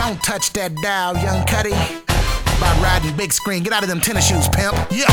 Don't touch that dial, young Cuddy. About riding big screen. Get out of them tennis shoes, pimp. Yeah.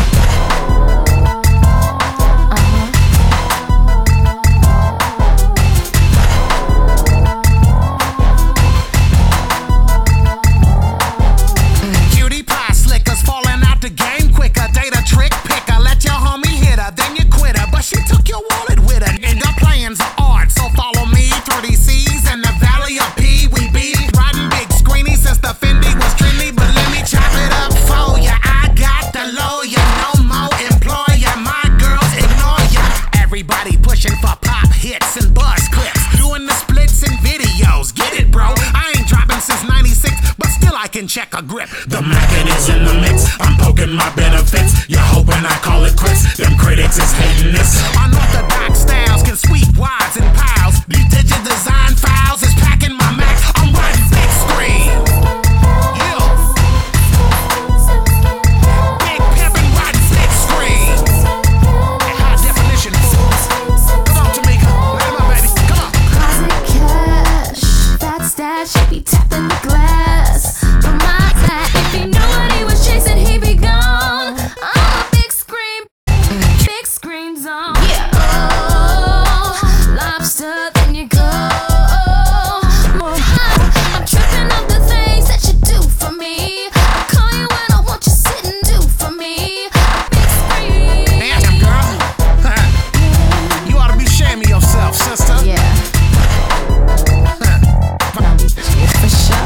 Cutie pie slickers falling out the game quicker. Data trick picker. Let your homie hit her, then you quit her. But she took your wallet with her. And the plans are art, so follow me through these seas and the valley of P. We be riding big screeny since the Fendi was trendy. But let me chop it up for ya. I got the lawyer, no more employer. My girls ignore ya. Everybody pushing for pop hits and buzz clips, doing the splits and videos. Get it, bro? I ain't dropping since '96, but still I can check a grip. The Mac is in the mix. I'm poking my benefits. You're hoping I call it quits. Them critics is hating this. Unorthodox styles can sweep wides and piles. These digital design files is packing my Mac. I'm riding big screen. Yeah. Big pimpin' riding big screen. And high definition, fool. Come on, Tamika. Let him up, baby. Come on. Closet cash, that stash, he be tapping the glass. But my dad, if he knew what he was chasing, he'd be gone. I'm a big screen zone. Yeah. Oh, lobster, then you go. I'm tripping off the things that you do for me. I call you when I want you sit and do for me. A big screen. Damn, girl. You ought to be ashamed of yourself, sister. Yeah. For sure.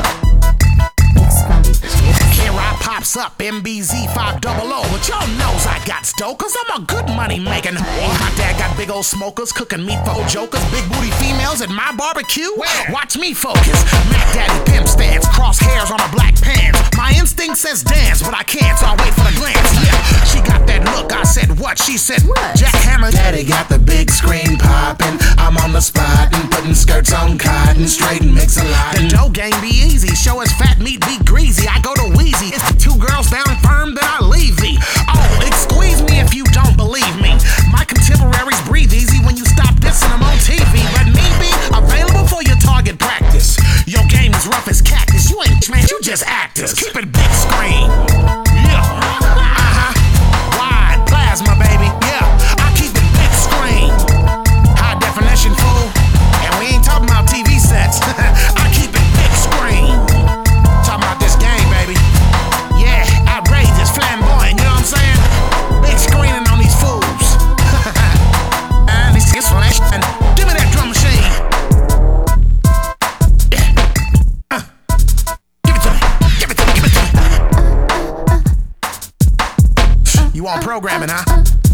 Here I pops up, MBZ 500. But y'all knows I got stoked, cause I'm a good money making. My dad got big old smokers, cooking meat for jokers. Big booty females at my barbecue. Watch me focus. Mac Daddy pimp stance, cross hairs on a black pants. My instinct says dance, but I can't, so I wait for the glance. Yeah, she got that look. I said what? She said What? Jackhammer. Daddy got the big screen poppin'. I'm on the spot and putting skirts on cotton, straight and mix a lot. The dough game be easy. Show us fat meat be greasy. I go to Wheezy. It's the two girls down firm, then I leave thee. Oh, squeeze me if you don't believe me. My contemporaries breathe easy when you stop dissing them on TV. But me be available for your target practice. Your game is rough as cactus. You ain't man, you just actors. Keep it big screen. Yeah. Wide plasma, baby. Yeah. I keep it big screen. High definition, fool. And we ain't talking about TV sets. I keep it big screen. Talking about this game, baby. Yeah, outrageous, flamboyant, you know what I'm saying? Big screening on these fools. And this flash. And give me that drum machine. Yeah. Give it to me. Give it to me. Give it to me. You want programming, huh?